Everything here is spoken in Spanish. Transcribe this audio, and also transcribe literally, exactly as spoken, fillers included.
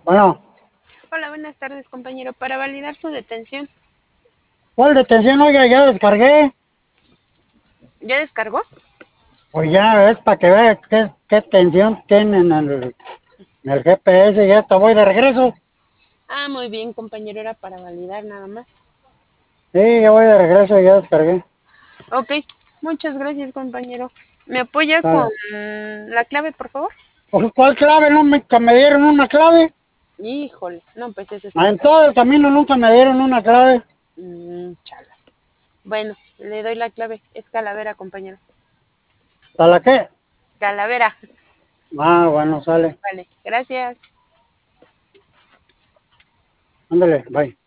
Bueno, Hola, buenas tardes, compañero. Para validar su detención, ¿cuál detención? Oiga, ya descargué. ¿ya descargó? Pues ya es para que vea qué, qué tensión tiene en el, en el G P S. Ya hasta voy de regreso. Ah, muy bien, compañero, era para validar nada más. Sí, ya voy de regreso, ya descargué. Ok, muchas gracias, compañero. ¿Me apoya con Dale. la clave, por favor? Pues, ¿cuál clave? No me, que me dieron una clave. Híjole, no, pues eso Ah, está en feo. todo el camino nunca me dieron una clave. Mm, chala. Bueno, le doy la clave. Es calavera, compañero. ¿Para la qué? Calavera. Ah, bueno, sale. Vale, gracias. Ándale, bye.